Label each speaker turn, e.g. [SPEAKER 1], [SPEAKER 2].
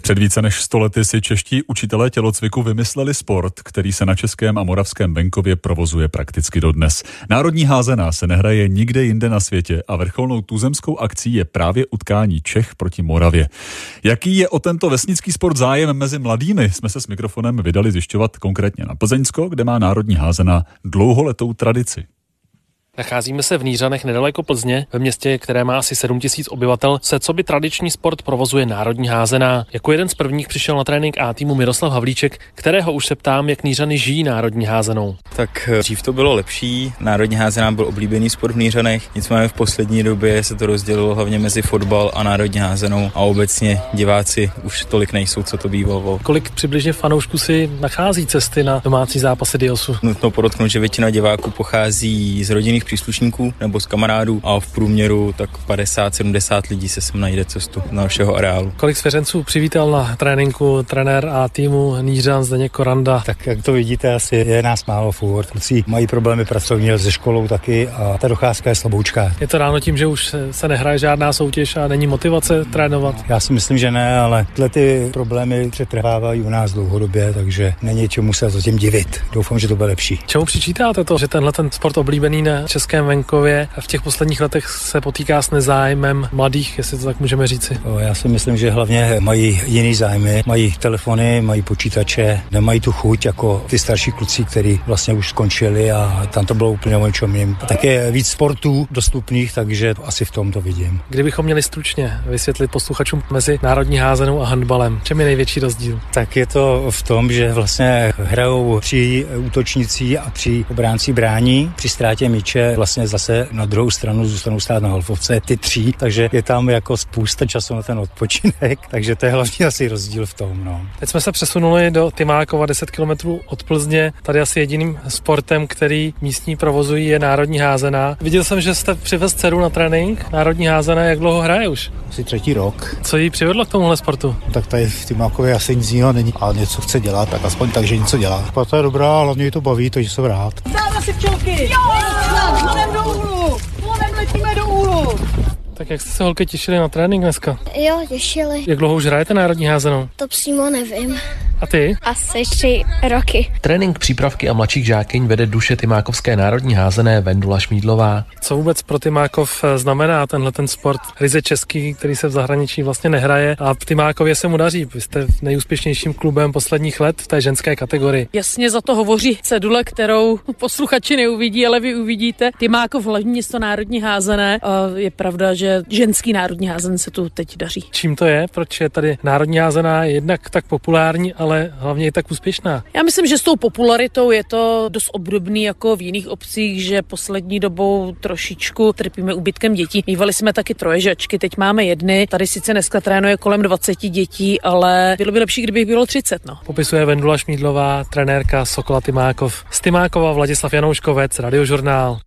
[SPEAKER 1] Před více než 100 lety si čeští učitelé tělocviku vymysleli sport, který se na českém a moravském venkově provozuje prakticky dodnes. Národní házená se nehraje nikde jinde na světě a vrcholnou tuzemskou akcí je právě utkání Čech proti Moravě. Jaký je o tento vesnický sport zájem mezi mladými, jsme se s mikrofonem vydali zjišťovat konkrétně na Plzeňsko, kde má národní házená dlouholetou tradici.
[SPEAKER 2] Nacházíme se v Nířanech nedaleko Plzně, ve městě, které má asi 7 000 obyvatel, se co by tradiční sport provozuje národní házená. Jako jeden z prvních přišel na trénink A týmu Miroslav Havlíček, kterého už se ptám, jak Nířany žijí národní házenou.
[SPEAKER 3] Tak dřív to bylo lepší, národní házená byl oblíbený sport v Nířanech, nicméně v poslední době se to rozdělilo hlavně mezi fotbal a národní házenou a obecně diváci už tolik nejsou, co to bývalo.
[SPEAKER 2] Kolik přibližně fanoušků si nachází cesty na domácí zápasy Diosu?
[SPEAKER 3] Nutno podotknout, že většina diváků pochází z rodinných příslušníků nebo z kamarádů a v průměru tak 50-70 lidí se sem najde cestu na našeho areálu.
[SPEAKER 2] Kolik svěřenců přivítal na tréninku trenér A týmu Nířan Zdeněk Koranda?
[SPEAKER 4] Tak jak to vidíte, asi je nás málo furt. Kluci mají problémy pracovní se školou taky a ta docházka je slaboučká.
[SPEAKER 2] Je to ráno tím, že už se nehraje žádná soutěž a není motivace trénovat?
[SPEAKER 4] Já si myslím, že ne, ale ty problémy přetrvávají u nás dlouhodobě, takže není čemu se zatím divit. Doufám, že to bude lepší.
[SPEAKER 2] Čemu přičítáte to, že tenhle sport oblíbený na českém venkově v těch posledních letech se potýká s nezájmem mladých, jestli to tak můžeme říci?
[SPEAKER 4] Já si myslím, že hlavně mají jiný zájmy, mají telefony, mají počítače, nemají tu chuť jako ty starší kluci, kteří vlastně už skončili a tam to bylo úplně o něčem jiném. Také víc sportů dostupných, takže asi v tom to vidím.
[SPEAKER 2] Kdybychom měli stručně vysvětlit posluchačům mezi národní házenou a handbalem, čem je největší rozdíl?
[SPEAKER 4] Tak je to v tom, že vlastně hrajou 3 útočníci a 3 obránci brání. Při ztrátě míče vlastně zase na druhou stranu zůstanou stát na halfovce ty 3, takže je tam jako spousta času na ten odpočinek, takže to je hlavně asi rozdíl v tom. No.
[SPEAKER 2] Teď jsme se přesunuli do Tymákova 10 km od Plzně. Tady asi jediným sportem, který místní provozují, je národní házená. Viděl jsem, že jste přivez dceru na trénink. Národní házená, jak dlouho hraje už?
[SPEAKER 5] Asi 3. rok.
[SPEAKER 2] Co jí přivedlo k tomuhle sportu?
[SPEAKER 5] Tak tady v Tymákově asi nic jiného není, ale něco chce dělat, tak aspoň tak, že něco dělá. To je dobrá, hlavně jí to baví, takže jsem rád.
[SPEAKER 6] Dáme si včelky! Jo! Jdeme do úhlu! Letíme do úhlu!
[SPEAKER 2] Tak jak jste se holky těšili na trénink dneska?
[SPEAKER 7] Jo, těšili.
[SPEAKER 2] Jak dlouho už hrajete národní házenou?
[SPEAKER 7] To přímo nevím.
[SPEAKER 2] A ty?
[SPEAKER 7] Asi 3 roky.
[SPEAKER 2] Trénink přípravky a mladších žákyň vede duše Tymákovské národní házené Vendula Šmídlová. Co vůbec pro Tymákov znamená tenhle sport ryze český, který se v zahraničí vlastně nehraje a v Tymákově se mu daří. Vy jste nejúspěšnějším klubem posledních let v té ženské kategorii.
[SPEAKER 8] Jasně za to hovoří cedule, kterou posluchači neuvidí, ale vy uvidíte. Tymákov hlavní město národní házené. A je pravda, že ženský národní házen se tu teď daří.
[SPEAKER 2] Čím to je? Proč je tady národní házená jednak tak populární, ale hlavně je tak úspěšná?
[SPEAKER 8] Já myslím, že s tou popularitou je to dost obdobný jako v jiných obcích, že poslední dobou trošičku trpíme úbytkem dětí. Mívali jsme taky troježačky, teď máme 1. Tady sice dneska trénuje kolem 20 dětí, ale bylo by lepší, kdyby bylo 30. No.
[SPEAKER 2] Popisuje Vendula Šmídlová, trenérka Sokola Tymákov. Z Tymákova Vladislav Janouškovec, Radiožurnál.